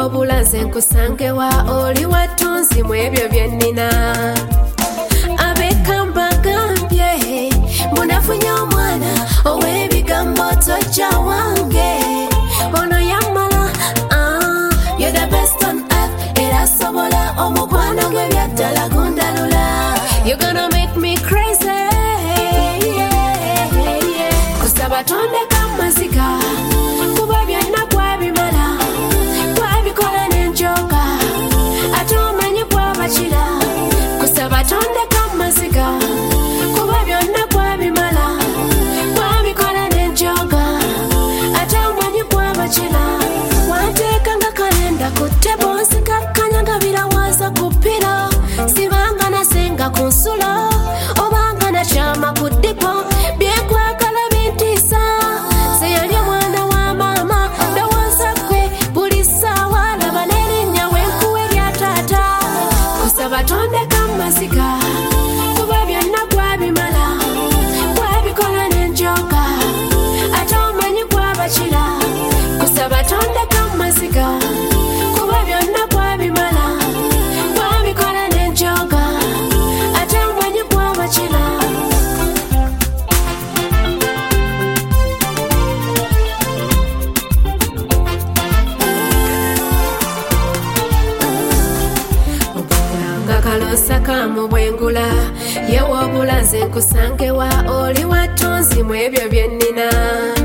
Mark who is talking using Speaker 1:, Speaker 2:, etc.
Speaker 1: yewoobulaze nkusangewa oli watunzi mu ebyo byennina abekamba gambye munafunye omwana ow'ebigambo tojja wange ono yammala you're the best on earth era sobola omukwano gwe byaddala gundalula you're gonna make me crazy kusaba tondeka mazika kuba byonna gwabimala gwabikola n'enjoga ate omanyi gwabakira kusaba tondeka mazika kuba byonna gwabimala gwabikola n'enjoga ate omanyi gwabakira wanteeka nga kalenda ku ttebo nsikakanya nga birawaza ku ppiro sibanga nasenga ku nsulo obanga nakyama ku ddipo byekwagala bintiisa seyali omwana wa maama ndowooza gwe buli ssaawa laba n'erinnya wenkuwa erya taata kusaba tondeka mazika kuba byonna gwabimala gwabikola n'enjoga ate omanyi gwabakira kusaba tondeka mazika kuba byonna gwabimala gwabikola n'enjoga ate omanyi gwabakira kalosa kamu bwengula yewoobulaze nkusangewa oli watunzi mu ebyo byennina